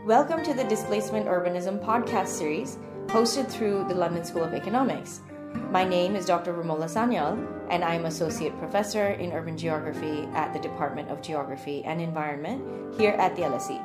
Welcome to the Displacement Urbanism podcast series, hosted through the London School of Economics. My name is Dr. Romola Sanyal, and I'm Associate Professor in Urban Geography at the Department of Geography and Environment here at the LSE.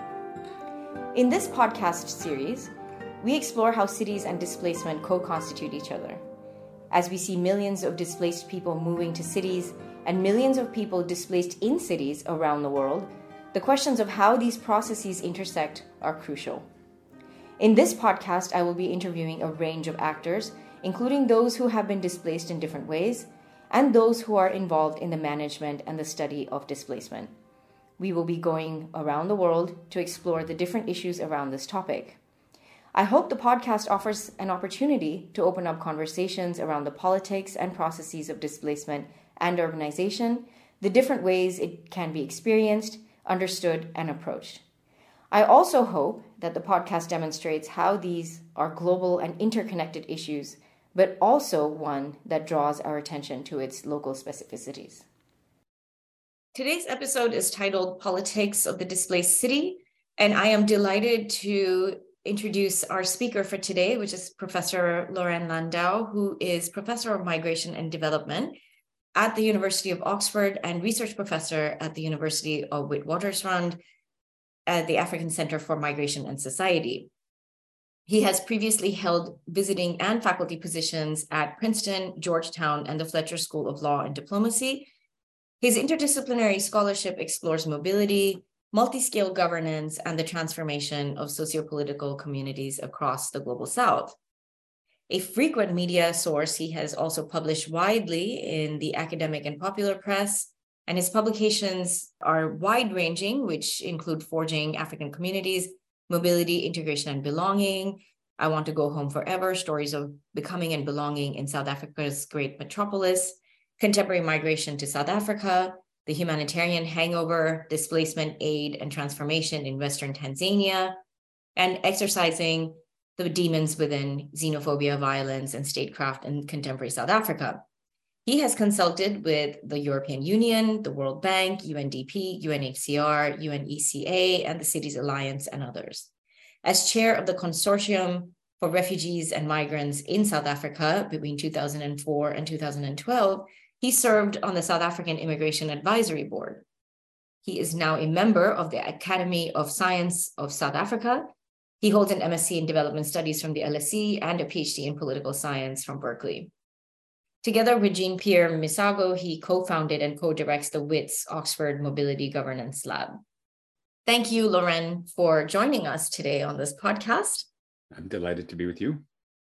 In this podcast series, we explore how cities and displacement co-constitute each other. As we see millions of displaced people moving to cities and millions of people displaced in cities around the world, the questions of how these processes intersect are crucial. In this podcast, I will be interviewing a range of actors, including those who have been displaced in different ways and those who are involved in the management and the study of displacement. We will be going around the world to explore the different issues around this topic. I hope the podcast offers an opportunity to open up conversations around the politics and processes of displacement and urbanization, the different ways it can be experienced, understood, and approached. I also hope that the podcast demonstrates how these are global and interconnected issues, but also one that draws our attention to its local specificities. Today's episode is titled Politics of the Displaced City, and I am delighted to introduce our speaker for today, which is Professor Lorraine Landau, who is Professor of Migration and Development at the University of Oxford and Research Professor at the University of Witwatersrand at the African Center for Migration and Society. He has previously held visiting and faculty positions at Princeton, Georgetown, and the Fletcher School of Law and Diplomacy. His interdisciplinary scholarship explores mobility, multi-scale governance, and the transformation of sociopolitical communities across the Global South. A frequent media source, he has also published widely in the academic and popular press, and his publications are wide-ranging, which include Forging African Communities, Mobility, Integration, and Belonging, I Want to Go Home Forever, Stories of Becoming and Belonging in South Africa's Great Metropolis, Contemporary Migration to South Africa, The Humanitarian Hangover, Displacement, Aid, and Transformation in Western Tanzania, and Exercising the Demons Within Xenophobia, Violence, and Statecraft in Contemporary South Africa. He has consulted with the European Union, the World Bank, UNDP, UNHCR, UNECA, and the Cities Alliance, and others. As chair of the Consortium for Refugees and Migrants in South Africa between 2004 and 2012, he served on the South African Immigration Advisory Board. He is now a member of the Academy of Science of South Africa. He holds an MSc in Development Studies from the LSE and a PhD in Political Science from Berkeley. Together with Jean-Pierre Misago, he co-founded and co-directs the WITS Oxford Mobility Governance Lab. Thank you, Lorraine, for joining us today on this podcast. I'm delighted to be with you.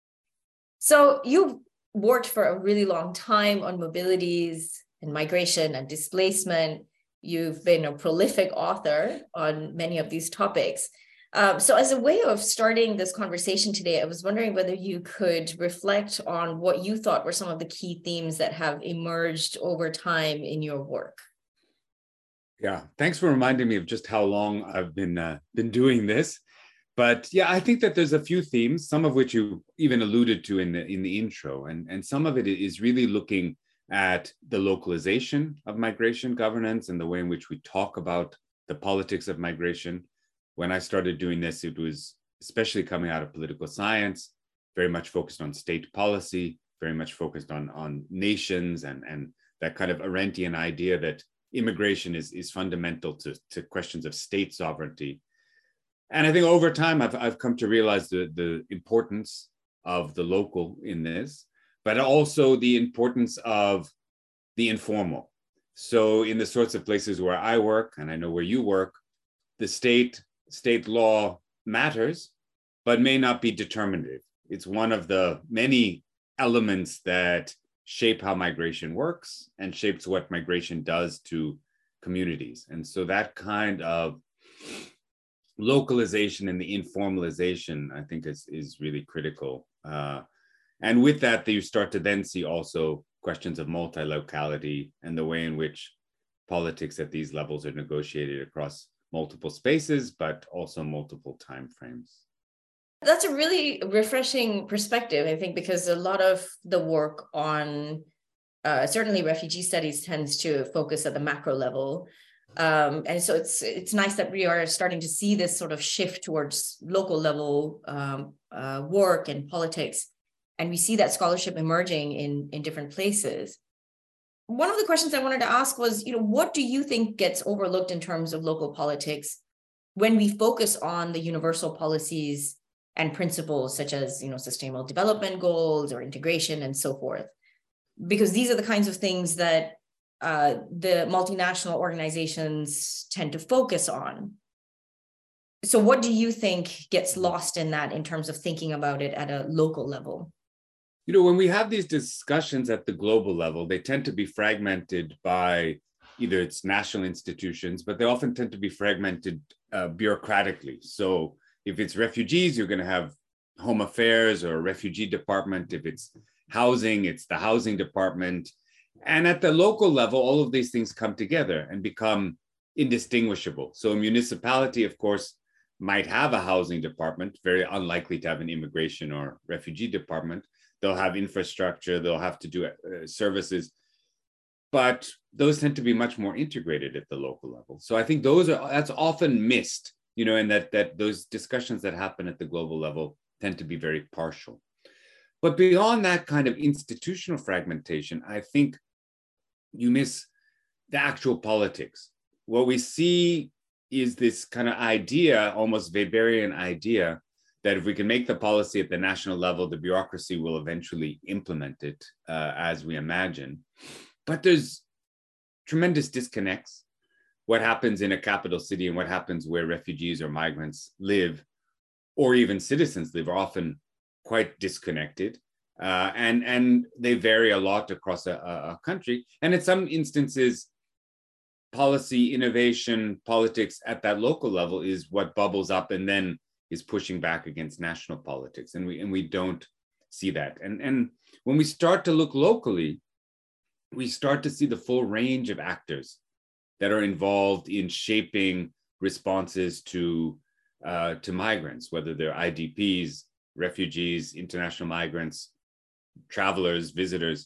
So you've worked for a really long time on mobilities and migration and displacement. You've been a prolific author on many of these topics. So as a way of starting this conversation today, I was wondering whether you could reflect on what you thought were some of the key themes that have emerged over time in your work. Yeah, thanks for reminding me of just how long I've been doing this. But yeah, I think that there's a few themes, some of which you even alluded to in the intro, and some of it is really looking at the localization of migration governance and the way in which we talk about the politics of migration. When I started doing this, it was especially coming out of political science, very much focused on state policy, very much focused on nations and that kind of Arendtian idea that immigration is fundamental to questions of state sovereignty. And I think over time, I've come to realize the importance of the local in this, but also the importance of the informal. So in the sorts of places where I work, and I know where you work, the state law matters, but may not be determinative. It's one of the many elements that shape how migration works and shapes what migration does to communities. And so that kind of localization and the informalization, I think, is really critical. And with that, you start to then see also questions of multi-locality and the way in which politics at these levels are negotiated across multiple spaces, but also multiple timeframes. That's a really refreshing perspective, I think, because a lot of the work on certainly refugee studies tends to focus at the macro level. And so it's nice that we are starting to see this sort of shift towards local level work and politics. And we see that scholarship emerging in different places. One of the questions I wanted to ask was, what do you think gets overlooked in terms of local politics when we focus on the universal policies and principles such as, sustainable development goals or integration and so forth? Because these are the kinds of things that the multinational organizations tend to focus on. So what do you think gets lost in that in terms of thinking about it at a local level? When we have these discussions at the global level, they tend to be fragmented by either it's national institutions, but they often tend to be fragmented bureaucratically. So if it's refugees, you're going to have Home Affairs or Refugee Department. If it's housing, it's the Housing Department. And at the local level, all of these things come together and become indistinguishable. So a municipality, of course, might have a housing department, very unlikely to have an immigration or refugee department. They'll have infrastructure, they'll have to do services, but those tend to be much more integrated at the local level. So I think that's often missed, and that those discussions that happen at the global level tend to be very partial. But beyond that kind of institutional fragmentation, I think you miss the actual politics. What we see is this kind of idea, almost Weberian idea, that if we can make the policy at the national level, the bureaucracy will eventually implement it as we imagine. But there's tremendous disconnects. What happens in a capital city and what happens where refugees or migrants live, or even citizens live, are often quite disconnected. And they vary a lot across a country. And in some instances, policy, innovation, politics at that local level is what bubbles up and then is pushing back against national politics. And we don't see that. And when we start to look locally, we start to see the full range of actors that are involved in shaping responses to migrants, whether they're IDPs, refugees, international migrants, travelers, visitors.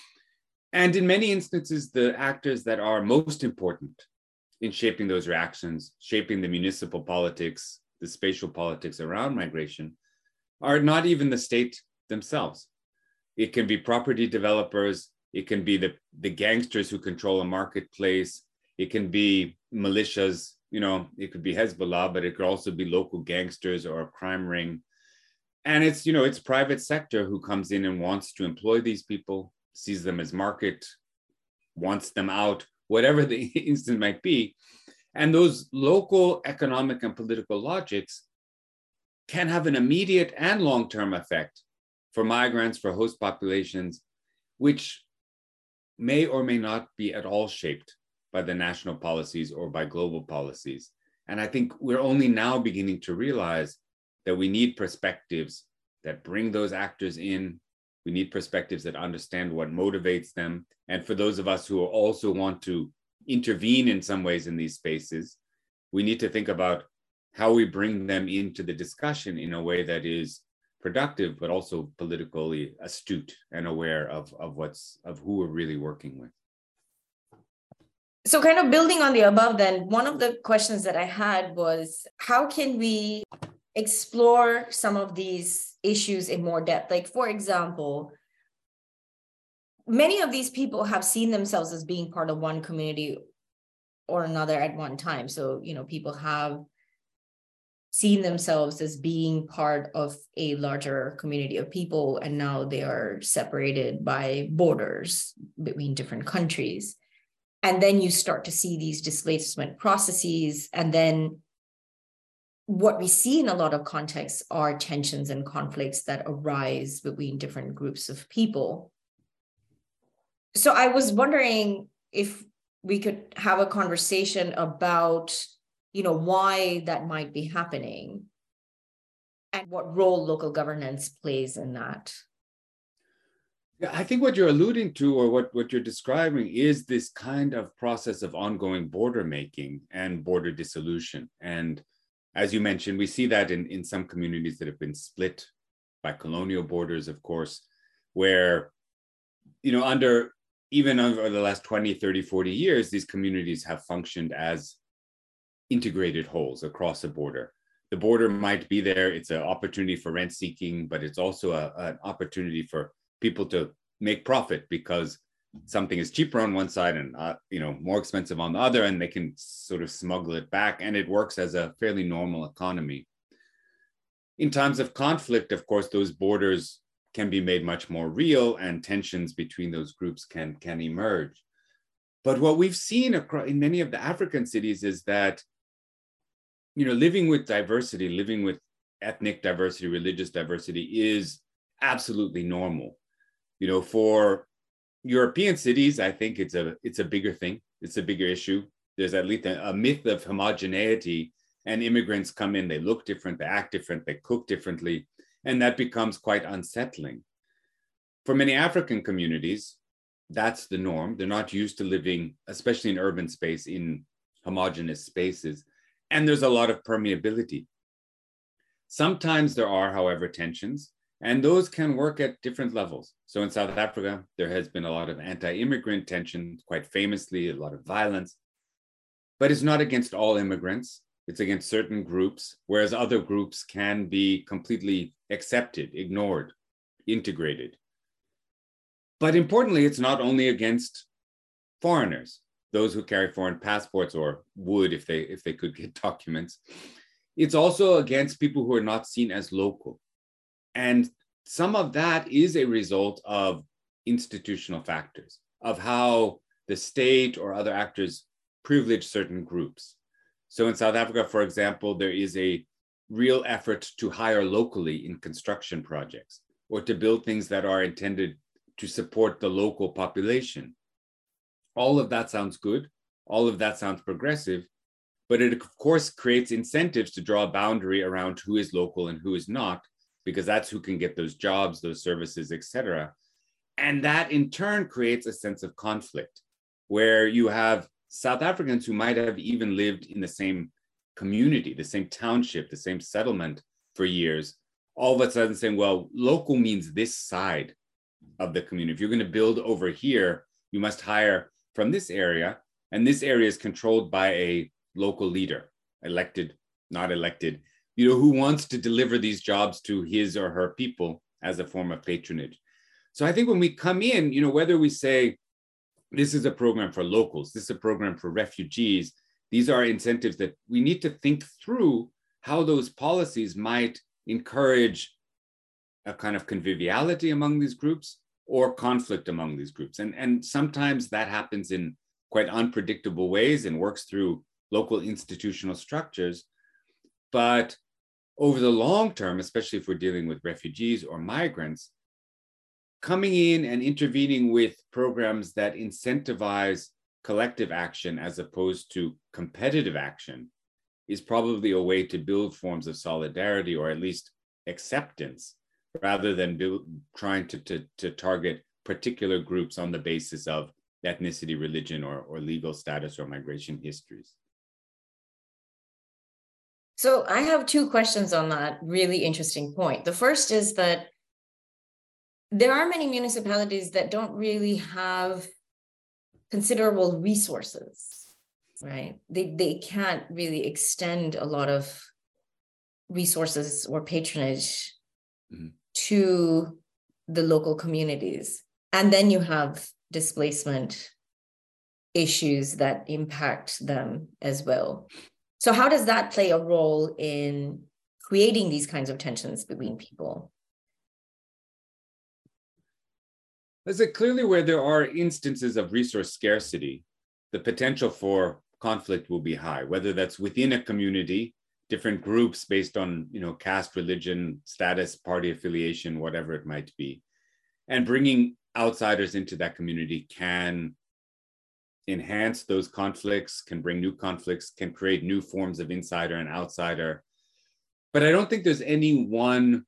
And in many instances, the actors that are most important in shaping those reactions, shaping the municipal politics, the spatial politics around migration, are not even the state themselves. It can be property developers, it can be the gangsters who control a marketplace, it can be militias, it could be Hezbollah, but it could also be local gangsters or a crime ring. And it's private sector who comes in and wants to employ these people, sees them as market, wants them out, whatever the instance might be. And those local economic and political logics can have an immediate and long-term effect for migrants, for host populations, which may or may not be at all shaped by the national policies or by global policies. And I think we're only now beginning to realize that we need perspectives that bring those actors in. We need perspectives that understand what motivates them. And for those of us who also want to intervene in some ways in these spaces, we need to think about how we bring them into the discussion in a way that is productive, but also politically astute and aware of who we're really working with. So kind of building on the above, then, one of the questions that I had was, how can we explore some of these issues in more depth? Like, for example, many of these people have seen themselves as being part of one community or another at one time. So, people have seen themselves as being part of a larger community of people, and now they are separated by borders between different countries. And then you start to see these displacement processes. And then what we see in a lot of contexts are tensions and conflicts that arise between different groups of people. So I was wondering if we could have a conversation about, why that might be happening and what role local governance plays in that. Yeah, I think what you're alluding to, or what you're describing, is this kind of process of ongoing border making and border dissolution. And as you mentioned, we see that in some communities that have been split by colonial borders, of course, where, under even over the last 20, 30, 40 years, these communities have functioned as integrated wholes across the border. The border might be there. It's an opportunity for rent seeking, but it's also an opportunity for people to make profit because something is cheaper on one side and more expensive on the other, and they can sort of smuggle it back, and it works as a fairly normal economy. In times of conflict, of course, those borders can be made much more real, and tensions between those groups can emerge. But what we've seen in many of the African cities is that living with diversity, living with ethnic diversity, religious diversity is absolutely normal. For European cities, I think it's a bigger thing. It's a bigger issue. There's at least a myth of homogeneity, and immigrants come in, they look different, they act different, they cook differently, and that becomes quite unsettling. For many African communities, that's the norm. They're not used to living, especially in urban space, in homogeneous spaces. And there's a lot of permeability. Sometimes there are, however, tensions, and those can work at different levels. So in South Africa, there has been a lot of anti-immigrant tension, quite famously, a lot of violence, but it's not against all immigrants. It's against certain groups, whereas other groups can be completely accepted, ignored, integrated. But importantly, it's not only against foreigners, those who carry foreign passports or would if they could get documents. It's also against people who are not seen as local. And some of that is a result of institutional factors, of how the state or other actors privilege certain groups. So in South Africa, for example, there is a real effort to hire locally in construction projects or to build things that are intended to support the local population. All of that sounds good. All of that sounds progressive, but it of course creates incentives to draw a boundary around who is local and who is not, because that's who can get those jobs, those services, etc. And that in turn creates a sense of conflict where you have South Africans who might have even lived in the same community, the same township, the same settlement for years, all of a sudden saying, well, local means this side of the community. If you're going to build over here, you must hire from this area, and this area is controlled by a local leader, elected, not elected, who wants to deliver these jobs to his or her people as a form of patronage. So I think when we come in, whether we say this is a program for locals, this is a program for refugees, these are incentives that we need to think through how those policies might encourage a kind of conviviality among these groups or conflict among these groups. And sometimes that happens in quite unpredictable ways and works through local institutional structures. But over the long term, especially if we're dealing with refugees or migrants, coming in and intervening with programs that incentivize collective action as opposed to competitive action is probably a way to build forms of solidarity or at least acceptance, rather than trying to target particular groups on the basis of ethnicity, religion, or legal status or migration histories. So I have two questions on that really interesting point. The first is that there are many municipalities that don't really have considerable resources, right? They can't really extend a lot of resources or patronage to the local communities. And then you have displacement issues that impact them as well. So how does that play a role in creating these kinds of tensions between people? Is it clearly where there are instances of resource scarcity, the potential for conflict will be high, whether that's within a community, different groups based on caste, religion, status, party affiliation, whatever it might be. And bringing outsiders into that community can enhance those conflicts, can bring new conflicts, can create new forms of insider and outsider. But I don't think there's any one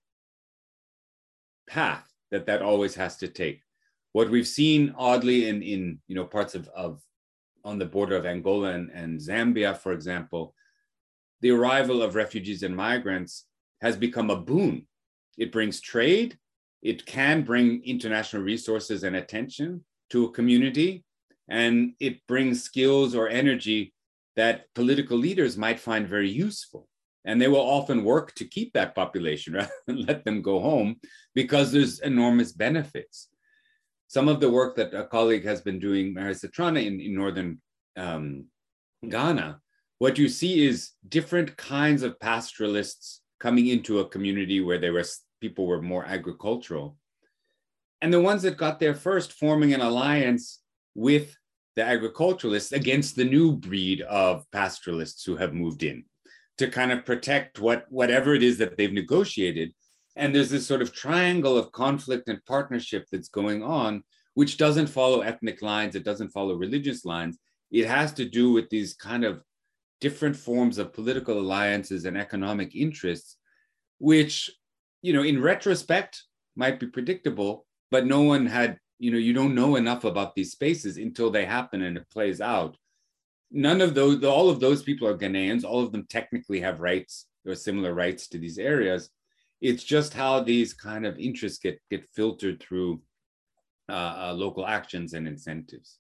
path that always has to take. What we've seen oddly in parts of on the border of Angola and Zambia, for example, the arrival of refugees and migrants has become a boon. It brings trade. It can bring international resources and attention. to a community, and it brings skills or energy that political leaders might find very useful. And they will often work to keep that population rather than let them go home, because there's enormous benefits. Some of the work that a colleague has been doing, Mary Satrana, in northern Ghana, what you see is different kinds of pastoralists coming into a community where people were more agricultural. And the ones that got there first forming an alliance with the agriculturalists against the new breed of pastoralists who have moved in to kind of protect whatever it is that they've negotiated. And there's this sort of triangle of conflict and partnership that's going on, which doesn't follow ethnic lines, it doesn't follow religious lines. It has to do with these kind of different forms of political alliances and economic interests, which, in retrospect might be predictable, but no one had, you don't know enough about these spaces until they happen and it plays out. None of those, all of those people are Ghanaians. All of them technically have rights or similar rights to these areas. It's just how these kind of interests get filtered through local actions and incentives.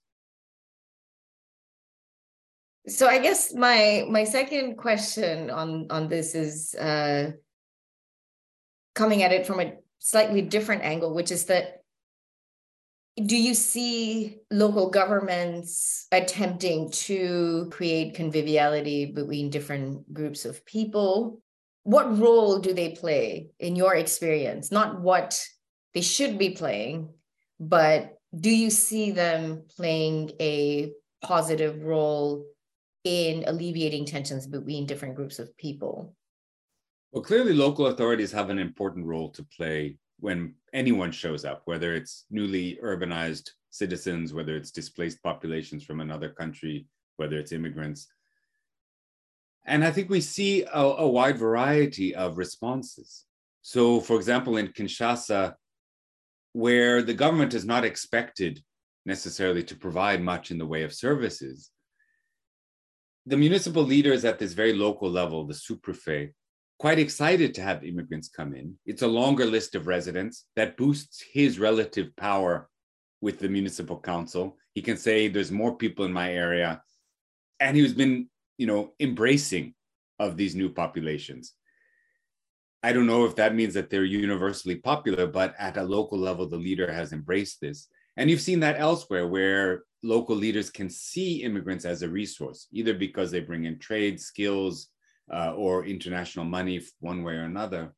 So I guess my second question on this is coming at it from a slightly different angle, which is that, do you see local governments attempting to create conviviality between different groups of people? What role do they play in your experience? Not what they should be playing, but do you see them playing a positive role in alleviating tensions between different groups of people? Well, clearly local authorities have an important role to play when anyone shows up, whether it's newly urbanized citizens, whether it's displaced populations from another country, whether it's immigrants. And I think we see a wide variety of responses. So, for example, in Kinshasa, where the government is not expected necessarily to provide much in the way of services, the municipal leaders at this very local level, the sous-préfet, quite excited to have immigrants come in. It's a longer list of residents that boosts his relative power with the municipal council. He can say there's more people in my area. And he's been, embracing of these new populations. I don't know if that means that they're universally popular, but at a local level, the leader has embraced this. And you've seen that elsewhere, where local leaders can see immigrants as a resource, either because they bring in trade, skills, or international money one way or another.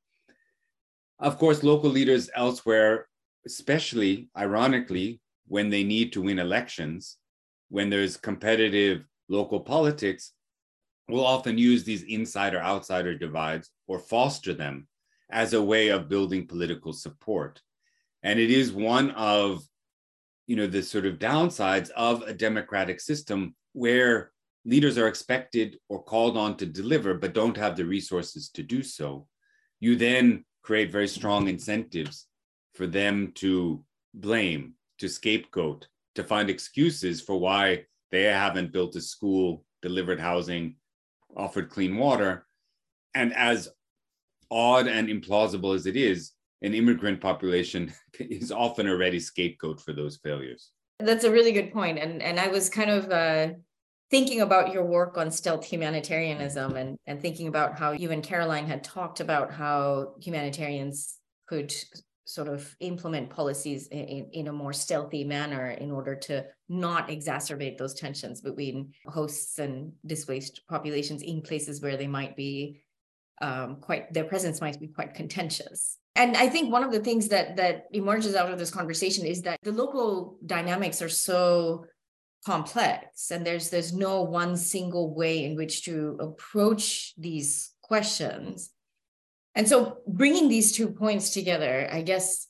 Of course, local leaders elsewhere, especially ironically, when they need to win elections, when there's competitive local politics, will often use these insider-outsider divides or foster them as a way of building political support. And it is one of, the sort of downsides of a democratic system where leaders are expected or called on to deliver, but don't have the resources to do so. You then create very strong incentives for them to blame, to scapegoat, to find excuses for why they haven't built a school, delivered housing, offered clean water. And as odd and implausible as it is, an immigrant population is often already scapegoat for those failures. That's a really good point. And I was kind of thinking about your work on stealth humanitarianism and thinking about how you and Caroline had talked about how humanitarians could sort of implement policies in a more stealthy manner in order to not exacerbate those tensions between hosts and displaced populations in places where they might be their presence might be quite contentious. And I think one of the things that emerges out of this conversation is that the local dynamics are so complex, and there's no one single way in which to approach these questions. And so bringing these 2 points together, I guess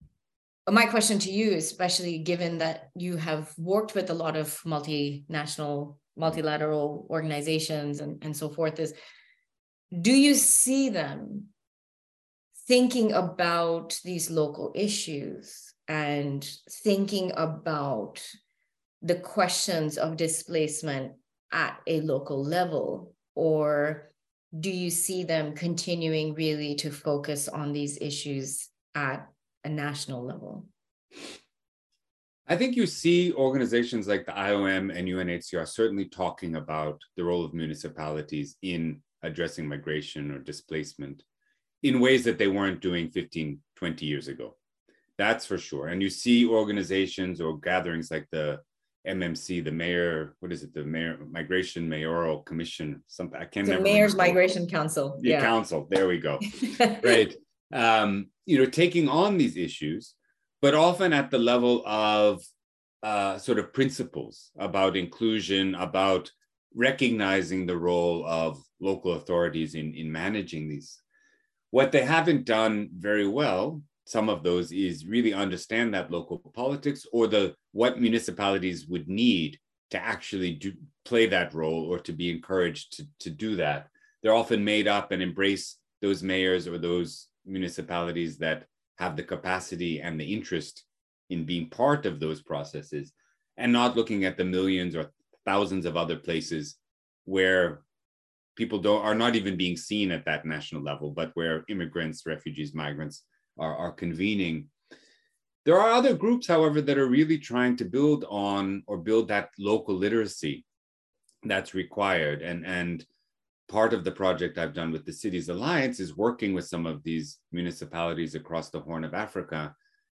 my question to you, especially given that you have worked with a lot of multinational, multilateral organizations and so forth, is, do you see them thinking about these local issues and thinking about the questions of displacement at a local level? Or do you see them continuing really to focus on these issues at a national level? I think you see organizations like the IOM and UNHCR certainly talking about the role of municipalities in addressing migration or displacement in ways that they weren't doing 15, 20 years ago. That's for sure. And you see organizations or gatherings like the MMC, the Mayor, what is it? The Mayor Migration Mayoral Commission, something I can't The remember. Mayor's Migration Council. Yeah, council. There we go. Right. Taking on these issues, but often at the level of sort of principles about inclusion, about recognizing the role of local authorities in managing these. What they haven't done very well, some of those, is really understand that local politics or what municipalities would need to actually play that role or to be encouraged to do that. They're often made up and embrace those mayors or those municipalities that have the capacity and the interest in being part of those processes, and not looking at the millions or thousands of other places where people are not even being seen at that national level, but where immigrants, refugees, migrants are convening. There are other groups, however, that are really trying to build on or build that local literacy that's required. And part of the project I've done with the Cities Alliance is working with some of these municipalities across the Horn of Africa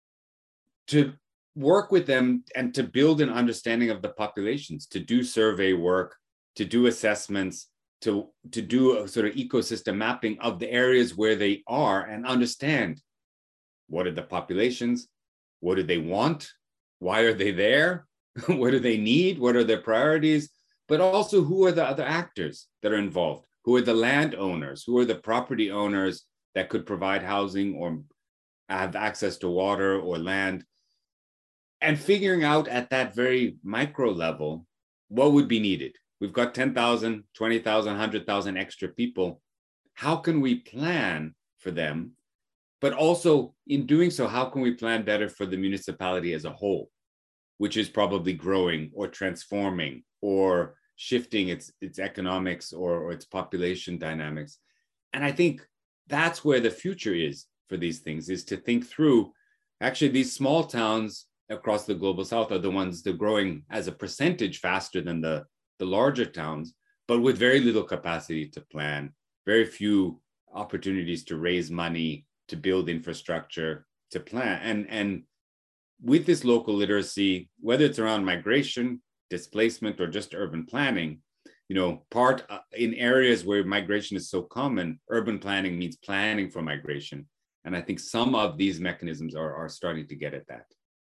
to work with them and to build an understanding of the populations, to do survey work, to do assessments, to do a sort of ecosystem mapping of the areas where they are and understand what are the populations, what do they want, why are they there, what do they need, what are their priorities, but also who are the other actors that are involved, who are the landowners, who are the property owners that could provide housing or have access to water or land, and figuring out at that very micro level what would be needed. We've got 10,000, 20,000, 100,000 extra people. How can we plan for them? But also in doing so, how can we plan better for the municipality as a whole, which is probably growing or transforming or shifting its economics or its population dynamics? And I think that's where the future is for these things, is to think through, actually, these small towns across the global south are the ones that are growing as a percentage faster than the larger towns, but with very little capacity to plan, very few opportunities to raise money, to build infrastructure, to plan. And with this local literacy, whether it's around migration, displacement, or just urban planning, part in areas where migration is so common, urban planning means planning for migration. And I think some of these mechanisms are starting to get at that.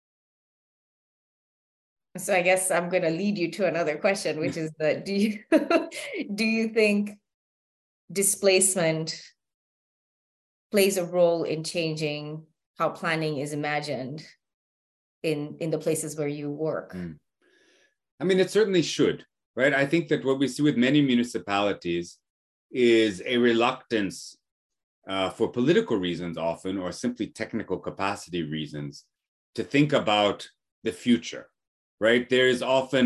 So I guess I'm going to lead you to another question, which is that do you think displacement plays a role in changing how planning is imagined in the places where you work? I mean, it certainly should, right? I think that what we see with many municipalities is a reluctance for political reasons often, or simply technical capacity reasons, to think about the future. Right? There's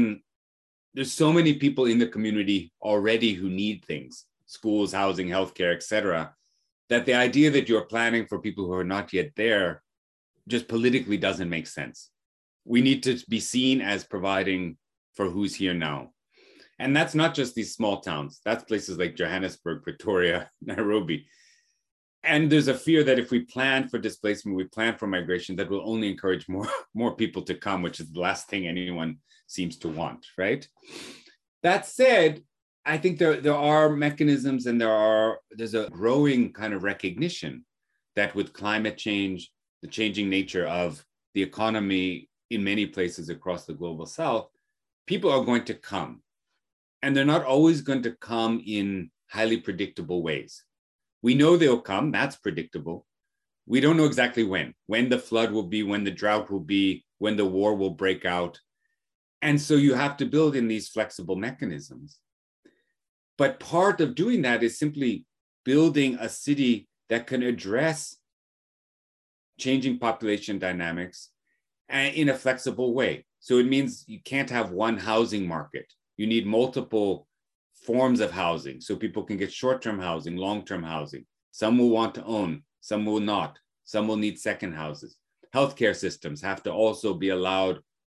so many people in the community already who need things, schools, housing, healthcare, etc., that the idea that you're planning for people who are not yet there just politically doesn't make sense. We need to be seen as providing for who's here now. And that's not just these small towns. That's places like Johannesburg, Pretoria, Nairobi. And there's a fear that if we plan for displacement, we plan for migration, that will only encourage more people to come, which is the last thing anyone seems to want, right? That said, I think there are mechanisms and there's a growing kind of recognition that with climate change, the changing nature of the economy in many places across the global south, people are going to come. And they're not always going to come in highly predictable ways. We know they'll come, that's predictable. We don't know exactly when the flood will be, when the drought will be, when the war will break out. And so you have to build in these flexible mechanisms. But part of doing that is simply building a city that can address changing population dynamics in a flexible way. So it means you can't have one housing market. You need multiple forms of housing so people can get short-term housing, long-term housing. Some will want to own, some will not. Some will need second houses. Healthcare systems have to also be allowed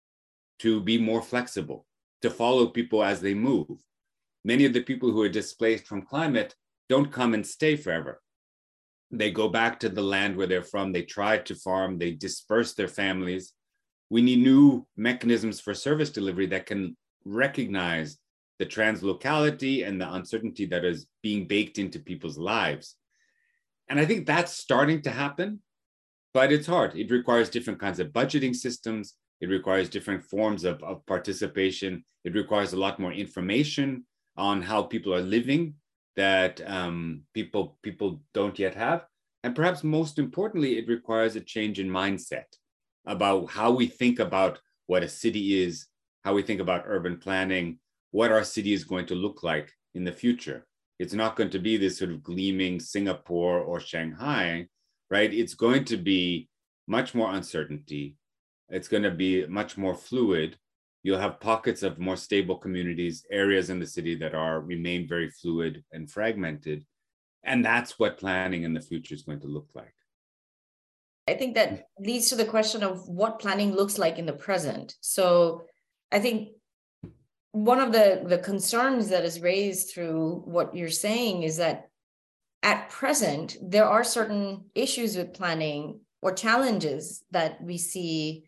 to be more flexible, to follow people as they move. Many of the people who are displaced from climate don't come and stay forever. They go back to the land where they're from. They try to farm. They disperse their families. We need new mechanisms for service delivery that can recognize the translocality and the uncertainty that is being baked into people's lives. And I think that's starting to happen, but it's hard. It requires different kinds of budgeting systems. It requires different forms of participation. It requires a lot more information on how people are living that people don't yet have. And perhaps most importantly, it requires a change in mindset about how we think about what a city is, how we think about urban planning, what our city is going to look like in the future. It's not going to be this sort of gleaming Singapore or Shanghai, right? It's going to be much more uncertainty. It's going to be much more fluid. You'll have pockets of more stable communities, areas in the city that remain very fluid and fragmented. And that's what planning in the future is going to look like. I think that leads to the question of what planning looks like in the present. So I think one of the concerns that is raised through what you're saying is that at present, there are certain issues with planning or challenges that we see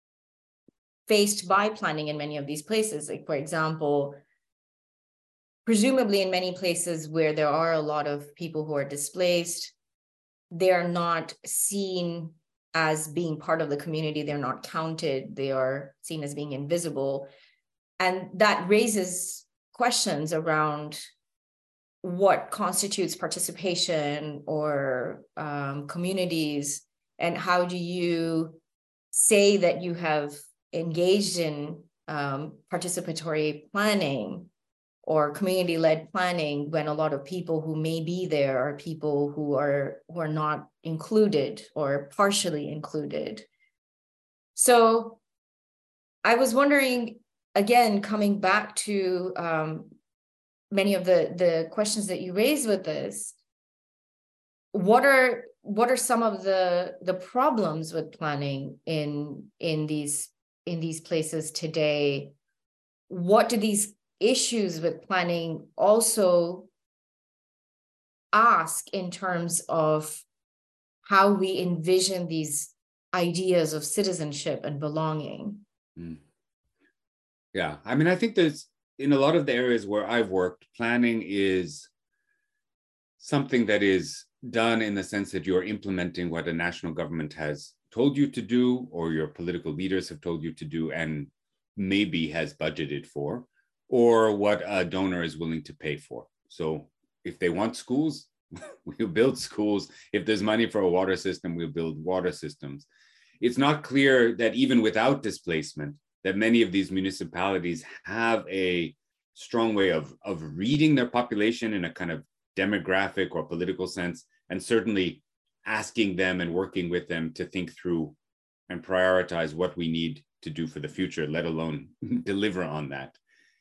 faced by planning in many of these places. Like, for example, presumably in many places where there are a lot of people who are displaced, they're not seen as being part of the community. They're not counted. They are seen as being invisible. And that raises questions around what constitutes participation or communities, and how do you say that you have engaged in participatory planning or community-led planning when a lot of people who may be there are people who are not included or partially included. So I was wondering, again, coming back to many of the questions that you raised with this, what are some of the problems with planning in these places today? What do these issues with planning also ask in terms of how we envision these ideas of citizenship and belonging? Yeah, I mean, I think there's, in a lot of the areas where I've worked, planning is something that is done in the sense that you're implementing what a national government has told you to do, or your political leaders have told you to do and maybe has budgeted for, or what a donor is willing to pay for. So if they want schools, we'll build schools. If there's money for a water system, we'll build water systems. It's not clear that even without displacement, that many of these municipalities have a strong way of reading their population in a kind of demographic or political sense, and certainly asking them and working with them to think through and prioritize what we need to do for the future, let alone deliver on that.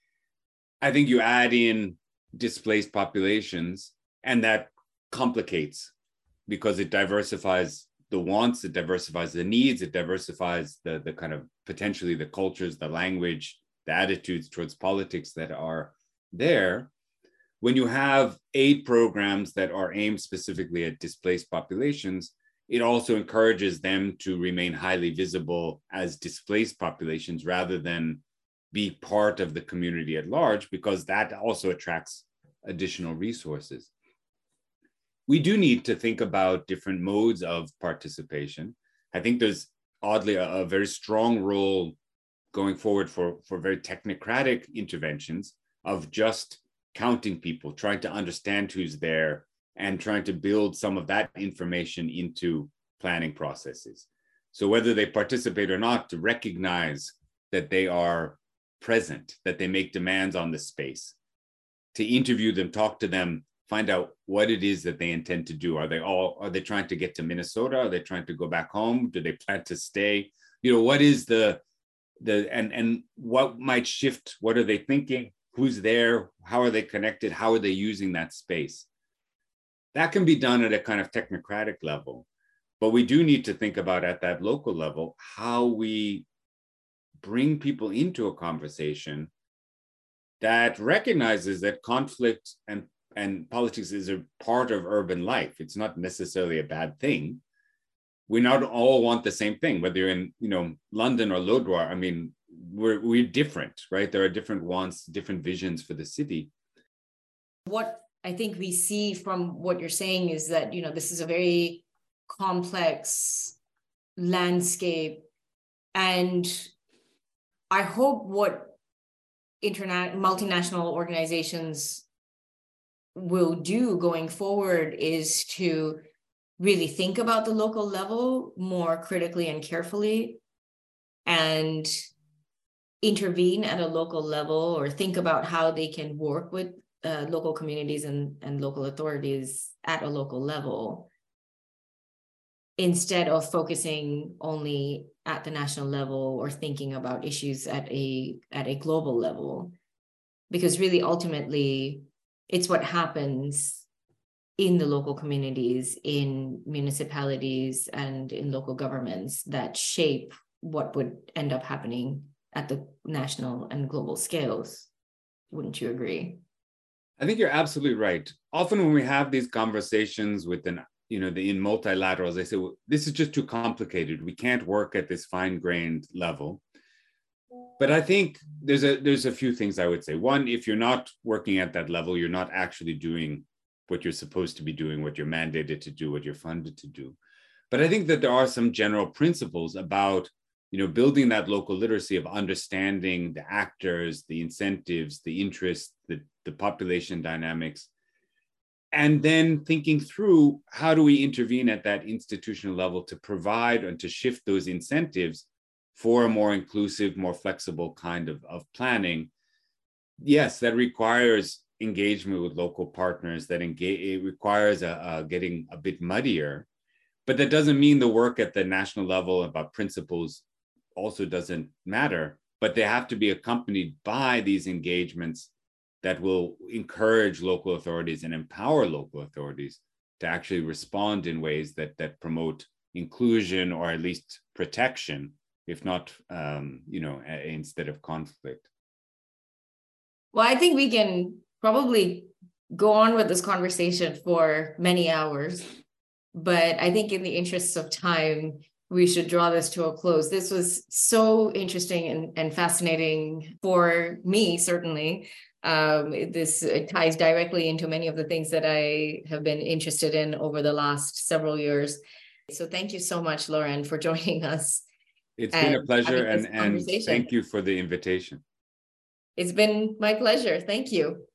I think you add in displaced populations, and that complicates because it diversifies the wants, it diversifies the needs, it diversifies the kind of potentially the cultures, the language, the attitudes towards politics that are there. When you have aid programs that are aimed specifically at displaced populations, it also encourages them to remain highly visible as displaced populations rather than be part of the community at large, because that also attracts additional resources. We do need to think about different modes of participation. I think there's oddly a very strong role going forward for very technocratic interventions of just counting people, trying to understand who's there, and trying to build some of that information into planning processes. So whether they participate or not, to recognize that they are present, that they make demands on the space, to interview them, talk to them, find out what it is that they intend to do. Are they trying to get to Minnesota? Are they trying to go back home? Do they plan to stay? What is and what might shift? What are they thinking? Who's there? How are they connected? How are they using that space? That can be done at a kind of technocratic level, but we do need to think about at that local level how we bring people into a conversation that recognizes that conflict and politics is a part of urban life. It's not necessarily a bad thing. We not all want the same thing, whether you're in, London or Lodwar. I mean, we're different, right? There are different wants, different visions for the city. What I think we see from what you're saying is that, this is a very complex landscape. And I hope what multinational organizations will do going forward is to really think about the local level more critically and carefully, and intervene at a local level, or think about how they can work with local communities and local authorities at a local level, instead of focusing only at the national level or thinking about issues at a global level. Because really, ultimately, it's what happens in the local communities, in municipalities, and in local governments that shape what would end up happening at the national and global scales. Wouldn't you agree? I think you're absolutely right. Often when we have these conversations in multilaterals, they say, well, this is just too complicated. We can't work at this fine-grained level. But I think there's a few things I would say. One, if you're not working at that level, you're not actually doing what you're supposed to be doing, what you're mandated to do, what you're funded to do. But I think that there are some general principles about, building that local literacy of understanding the actors, the incentives, the interests, the population dynamics, and then thinking through how do we intervene at that institutional level to provide and to shift those incentives for a more inclusive, more flexible kind of planning. Yes, that requires engagement with local partners, it requires getting a bit muddier, but that doesn't mean the work at the national level about principles also doesn't matter, but they have to be accompanied by these engagements that will encourage local authorities and empower local authorities to actually respond in ways that promote inclusion, or at least protection, if not, instead of conflict. Well, I think we can probably go on with this conversation for many hours, but I think in the interests of time, we should draw this to a close. This was so interesting and fascinating for me, certainly. This ties directly into many of the things that I have been interested in over the last several years. So thank you so much, Lauren, for joining us. It's been a pleasure, and thank you for the invitation. It's been my pleasure. Thank you.